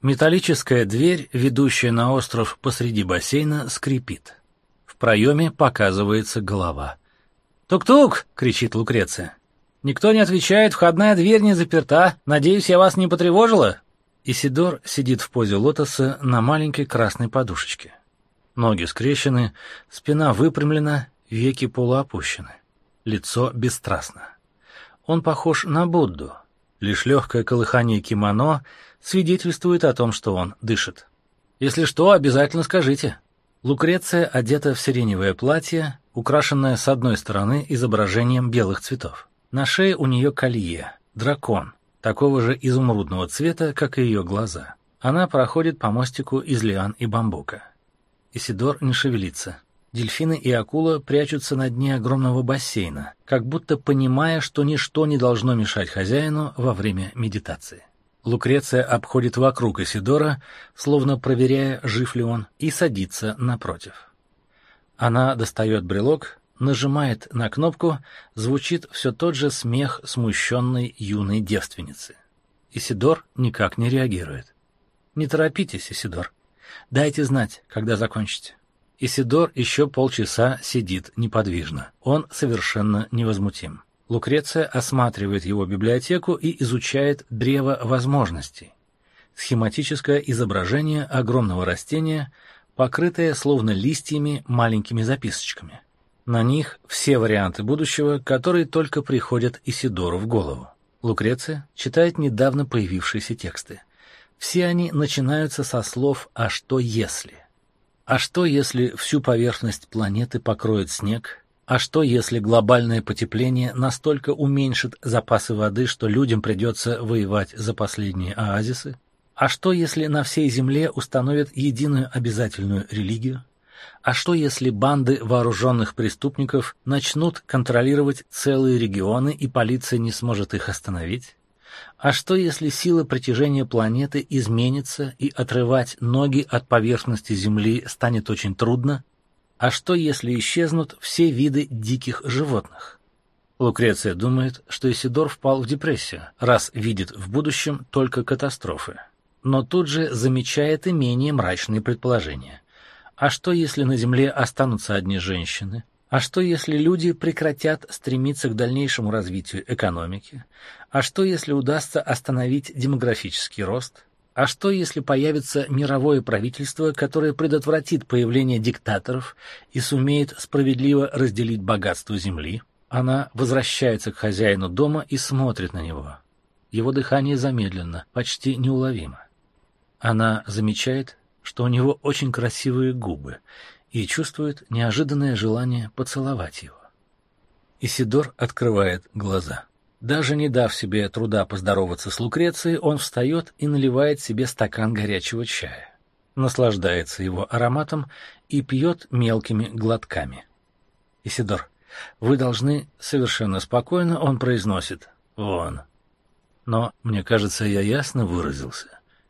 Металлическая дверь, ведущая на остров посреди бассейна, скрипит. В проеме показывается голова. «Тук-тук!» — кричит Лукреция. «Никто не отвечает, входная дверь не заперта. Надеюсь, я вас не потревожила?» Исидор сидит в позе лотоса на маленькой красной подушечке. Ноги скрещены, спина выпрямлена, веки полуопущены. Лицо бесстрастно. Он похож на Будду. Лишь легкое колыхание кимоно свидетельствует о том, что он дышит. «Если что, обязательно скажите». Лукреция одета в сиреневое платье, украшенное с одной стороны изображением белых цветов. На шее у нее колье, дракон, такого же изумрудного цвета, как и ее глаза. Она проходит по мостику из лиан и бамбука. Исидор не шевелится. Дельфины и акула прячутся на дне огромного бассейна, как будто понимая, что ничто не должно мешать хозяину во время медитации. Лукреция обходит вокруг Исидора, словно проверяя, жив ли он, и садится напротив. Она достает брелок, нажимает на кнопку, звучит все тот же смех смущенной юной девственницы. Исидор никак не реагирует. «Не торопитесь, Исидор. Дайте знать, когда закончите». Исидор еще полчаса сидит неподвижно. Он совершенно невозмутим. Лукреция осматривает его библиотеку и изучает древо возможностей. Схематическое изображение огромного растения, покрытое словно листьями маленькими записочками. На них все варианты будущего, которые только приходят Исидору в голову. Лукреция читает недавно появившиеся тексты. Все они начинаются со слов «а что если?». А что, если всю поверхность планеты покроет снег? А что, если глобальное потепление настолько уменьшит запасы воды, что людям придется воевать за последние оазисы? А что, если на всей Земле установят единую обязательную религию? А что, если банды вооруженных преступников начнут контролировать целые регионы, и полиция не сможет их остановить? А что, если сила притяжения планеты изменится, и отрывать ноги от поверхности Земли станет очень трудно? А что, если исчезнут все виды диких животных? Лукреция думает, что Исидор впал в депрессию, раз видит в будущем только катастрофы. Но тут же замечает и менее мрачные предположения. А что, если на Земле останутся одни женщины? А что, если люди прекратят стремиться к дальнейшему развитию экономики? А что, если удастся остановить демографический рост? А что, если появится мировое правительство, которое предотвратит появление диктаторов и сумеет справедливо разделить богатство Земли? Она возвращается к хозяину дома и смотрит на него. Его дыхание замедленно, почти неуловимо. Она замечает, что у него очень красивые губы, и чувствует неожиданное желание поцеловать его. Исидор открывает глаза. Даже не дав себе труда поздороваться с Лукрецией, он встает и наливает себе стакан горячего чая. Наслаждается его ароматом и пьет мелкими глотками. «Исидор, вы должны совершенно спокойно», — он произносит, «вон». Но, мне кажется, я ясно выразился.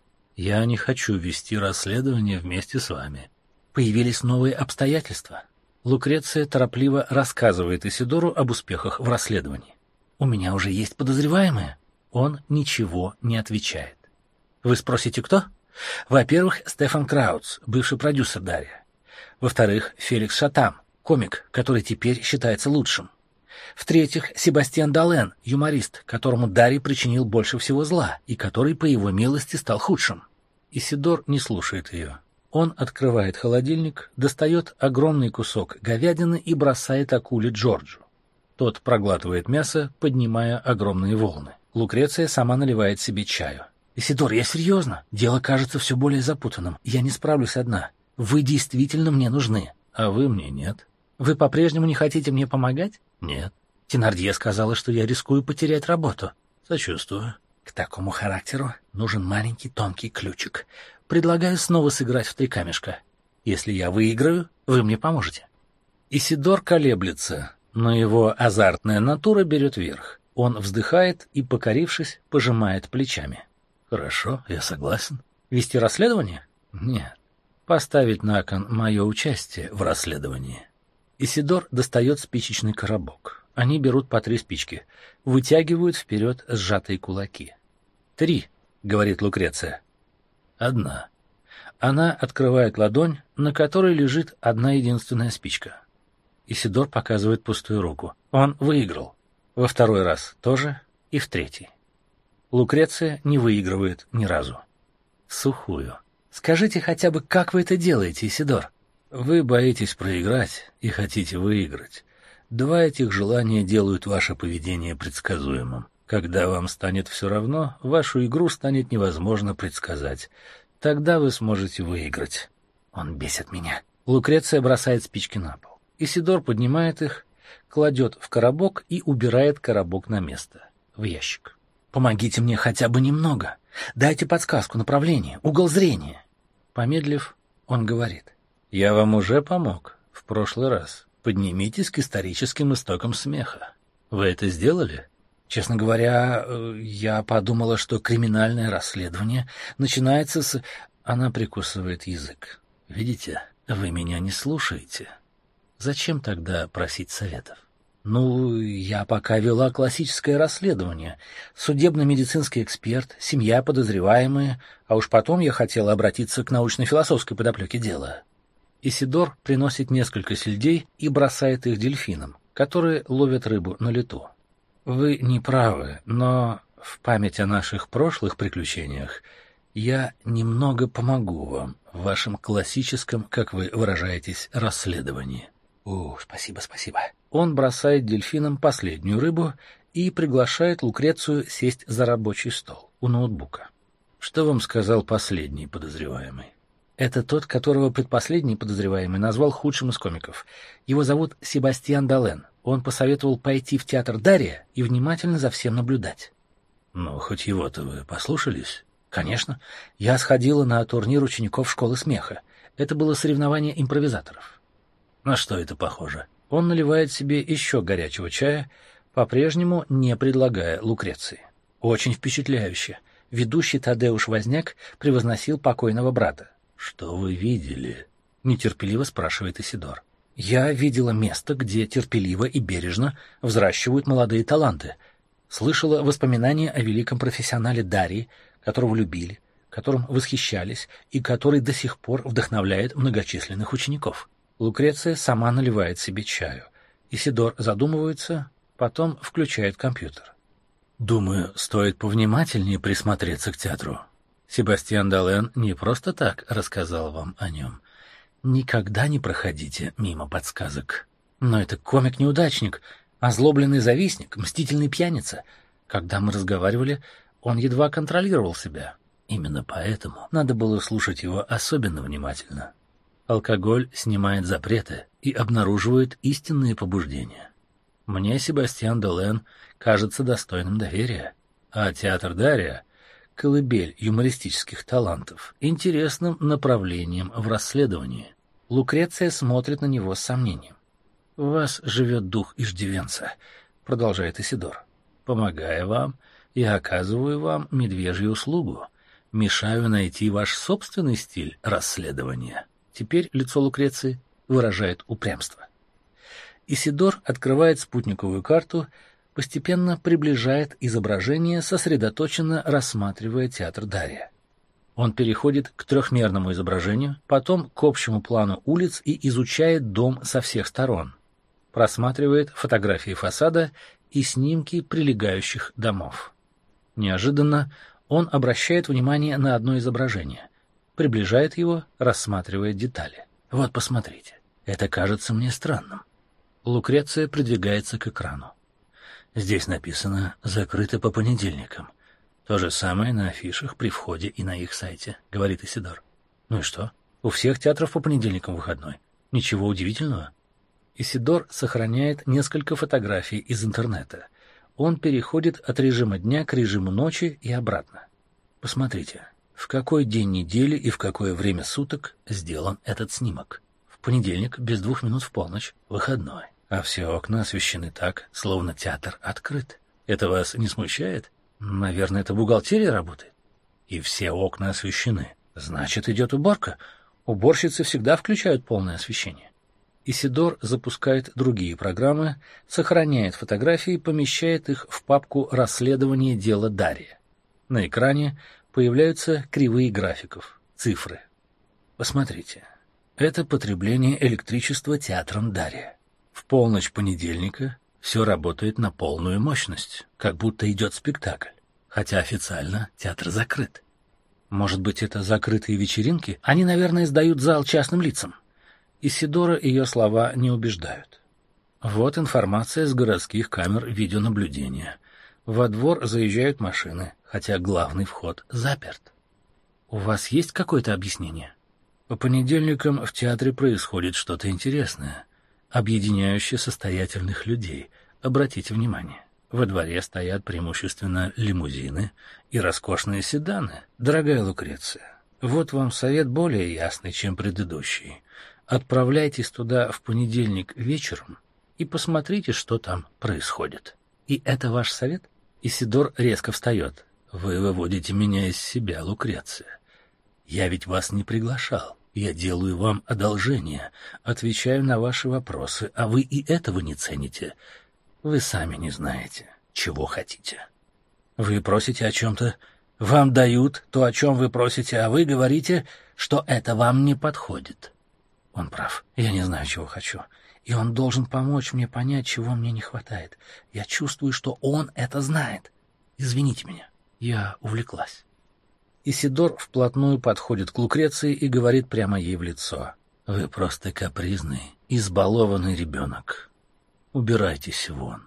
Я не хочу вести расследование вместе с вами. Появились новые обстоятельства. Лукреция торопливо рассказывает Исидору об успехах в расследовании. «У меня уже есть подозреваемые». Он ничего не отвечает. Вы спросите, кто? Во-первых, Стефан Краутс, бывший продюсер Дарья. Во-вторых, Феликс Шатам, комик, который теперь считается лучшим. В-третьих, Себастьян Дален, юморист, которому Дарий причинил больше всего зла и который, по его милости, стал худшим. Исидор не слушает ее. Он открывает холодильник, достает огромный кусок говядины и бросает акуле Джорджу. Тот проглатывает мясо, поднимая огромные волны. Лукреция сама наливает себе чаю. «Исидор, я серьезно. Дело кажется все более запутанным. Я не справлюсь одна. Вы действительно мне нужны». «А вы мне нет». «Вы по-прежнему не хотите мне помогать?» «Нет». «Тенардье сказала, что я рискую потерять работу». «Сочувствую». «К такому характеру нужен маленький тонкий ключик. Предлагаю снова сыграть в 3 камешка. Если я выиграю, вы мне поможете». Исидор колеблется, но его азартная натура берет верх. Он вздыхает и, покорившись, пожимает плечами. «Хорошо, я согласен». «Вести расследование?» «Нет». «Поставить на кон мое участие в расследовании». Исидор достает спичечный коробок. Они берут по 3 спички, вытягивают вперед сжатые кулаки. 3, говорит Лукреция. Одна. Она открывает ладонь, на которой лежит одна единственная спичка. Исидор показывает пустую руку. Он выиграл. Во второй раз тоже и в третий. Лукреция не выигрывает ни разу. Сухую. Скажите хотя бы, как вы это делаете, Исидор? Вы боитесь проиграть и хотите выиграть. Два этих желания делают ваше поведение предсказуемым. Когда вам станет все равно, вашу игру станет невозможно предсказать. Тогда вы сможете выиграть. Он бесит меня. Лукреция бросает спички на пол. Исидор поднимает их, кладет в коробок и убирает коробок на место, в ящик. Помогите мне хотя бы немного. Дайте подсказку, направление, угол зрения. Помедлив, он говорит. Я вам уже помог в прошлый раз. Поднимитесь к историческим истокам смеха. Вы это сделали? Честно говоря, я подумала, что криминальное расследование начинается с... Она прикусывает язык. Видите, вы меня не слушаете. Зачем тогда просить советов? Ну, я пока вела классическое расследование. Судебно-медицинский эксперт, семья подозреваемые, а уж потом я хотела обратиться к научно-философской подоплеке дела. Исидор приносит несколько сельдей и бросает их дельфинам, которые ловят рыбу на лету. Вы не правы, но в память о наших прошлых приключениях я немного помогу вам в вашем классическом, как вы выражаетесь, расследовании. О, спасибо, спасибо. Он бросает дельфинам последнюю рыбу и приглашает Лукрецию сесть за рабочий стол у ноутбука. Что вам сказал последний подозреваемый? Это тот, которого предпоследний подозреваемый назвал худшим из комиков. Его зовут Себастьян Дален. Он посоветовал пойти в театр Дария и внимательно за всем наблюдать. Ну, хоть его-то вы послушались? Конечно. Я сходила на турнир учеников школы смеха. Это было соревнование импровизаторов. На что это похоже? Он наливает себе еще горячего чая, по-прежнему не предлагая Лукреции. Очень впечатляюще. Ведущий Тадеуш Возняк превозносил покойного брата. «Что вы видели?» — нетерпеливо спрашивает Исидор. «Я видела место, где терпеливо и бережно взращивают молодые таланты. Слышала воспоминания о великом профессионале Дарии, которого любили, которым восхищались и который до сих пор вдохновляет многочисленных учеников». Лукреция сама наливает себе чаю. Исидор задумывается, потом включает компьютер. «Думаю, стоит повнимательнее присмотреться к театру. Себастьян Дален не просто так рассказал вам о нем. Никогда не проходите мимо подсказок». «Но это комик-неудачник, озлобленный завистник, мстительный пьяница. Когда мы разговаривали, он едва контролировал себя. Именно поэтому надо было слушать его особенно внимательно. Алкоголь снимает запреты и обнаруживает истинные побуждения. Мне Себастьян Дален кажется достойным доверия, а театр Дария — колыбель юмористических талантов, интересным направлением в расследовании». Лукреция смотрит на него с сомнением. «В вас живет дух иждивенца», — продолжает Исидор. «Помогая вам, я оказываю вам медвежью услугу, мешаю найти ваш собственный стиль расследования». Теперь лицо Лукреции выражает упрямство. Исидор открывает спутниковую карту, постепенно приближает изображение, сосредоточенно рассматривая театр Дария. Он переходит к трехмерному изображению, потом к общему плану улиц и изучает дом со всех сторон. Просматривает фотографии фасада и снимки прилегающих домов. Неожиданно он обращает внимание на одно изображение, приближает его, рассматривает детали. «Вот, посмотрите, это кажется мне странным». Лукреция придвигается к экрану. Здесь написано «закрыто по понедельникам». То же самое на афишах при входе и на их сайте, говорит Исидор. Ну и что? У всех театров по понедельникам выходной. Ничего удивительного. Исидор сохраняет несколько фотографий из интернета. Он переходит от режима дня к режиму ночи и обратно. Посмотрите, в какой день недели и в какое время суток сделан этот снимок. В понедельник, без 2 минут в полночь, выходной. А все окна освещены так, словно театр открыт. Это вас не смущает? Наверное, это бухгалтерия работает. И все окна освещены. Значит, идет уборка. Уборщицы всегда включают полное освещение. Исидор запускает другие программы, сохраняет фотографии и помещает их в папку «Расследование дела Дария». На экране появляются кривые графиков, цифры. Посмотрите. Это потребление электричества театром Дария. В полночь понедельника все работает на полную мощность, как будто идет спектакль, хотя официально театр закрыт. Может быть, это закрытые вечеринки? Они, наверное, сдают зал частным лицам. Исидора ее слова не убеждают. Вот информация с городских камер видеонаблюдения. Во двор заезжают машины, хотя главный вход заперт. У вас есть какое-то объяснение? По понедельникам в театре происходит что-то интересное, объединяющее состоятельных людей. Обратите внимание, во дворе стоят преимущественно лимузины и роскошные седаны. Дорогая Лукреция, вот вам совет более ясный, чем предыдущий. Отправляйтесь туда в понедельник вечером и посмотрите, что там происходит. И это ваш совет? Исидор резко встает. Вы выводите меня из себя, Лукреция. Я ведь вас не приглашал. Я делаю вам одолжение, отвечаю на ваши вопросы, а вы и этого не цените. Вы сами не знаете, чего хотите. Вы просите о чем-то, вам дают то, о чем вы просите, а вы говорите, что это вам не подходит. Он прав, я не знаю, чего хочу, и он должен помочь мне понять, чего мне не хватает. Я чувствую, что он это знает. Извините меня, я увлеклась. Исидор вплотную подходит к Лукреции и говорит прямо ей в лицо. «Вы просто капризный, избалованный ребенок. Убирайтесь вон.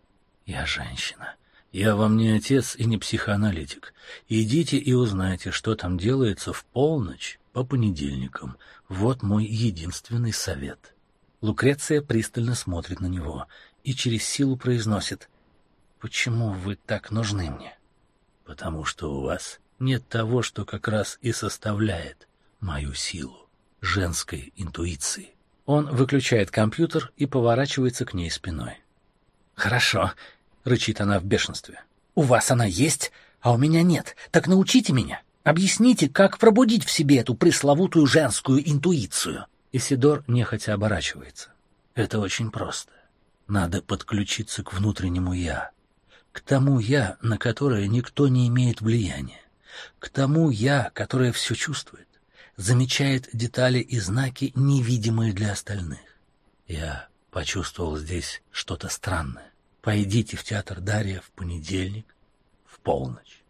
Я женщина. Я вам не отец и не психоаналитик. Идите и узнайте, что там делается в полночь по понедельникам. Вот мой единственный совет». Лукреция пристально смотрит на него и через силу произносит: «Почему вы так нужны мне?» «Потому что у вас нет того, что как раз и составляет мою силу, женской интуиции». Он выключает компьютер и поворачивается к ней спиной. «Хорошо», — рычит она в бешенстве. «У вас она есть, а у меня нет. Так научите меня. Объясните, как пробудить в себе эту пресловутую женскую интуицию». Исидор нехотя оборачивается. «Это очень просто. Надо подключиться к внутреннему «я», к тому «я», на которое никто не имеет влияния, к тому «я», которое все чувствует, замечает детали и знаки, невидимые для остальных. Я почувствовал здесь что-то странное. Пойдите в театр Дария в понедельник в полночь.